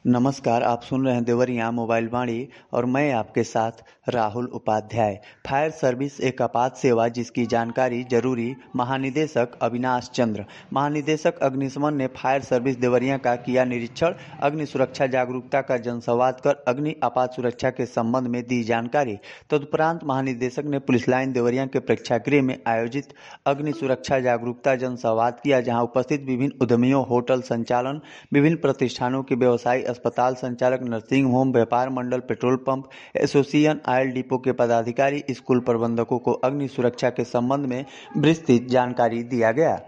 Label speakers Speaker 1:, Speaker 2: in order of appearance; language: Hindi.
Speaker 1: नमस्कार, आप सुन रहे हैं देवरिया मोबाइल वाणी और मैं आपके साथ राहुल उपाध्याय। फायर सर्विस एक आपात सेवा जिसकी जानकारी जरूरी। महानिदेशक अविनाश चंद्र। महानिदेशक अग्निशमन ने फायर सर्विस देवरिया का किया निरीक्षण। अग्नि सुरक्षा जागरूकता का जनसंवाद कर अग्नि आपात सुरक्षा के संबंध में दी जानकारी। तदुपरांत महानिदेशक ने पुलिस लाइन देवरिया के प्रेक्षागृह में आयोजित अग्नि सुरक्षा जागरूकता जनसंवाद किया, जहां उपस्थित विभिन्न उद्यमियों, होटल संचालन, विभिन्न प्रतिष्ठानों के व्यवसायी, अस्पताल संचालक, नर्सिंग होम, व्यापार मंडल, petrol pump, association, oil depot के पदाधिकारी, स्कूल प्रबंधकों को अग्नि सुरक्षा के संबंध में विस्तृत जानकारी दिया गया।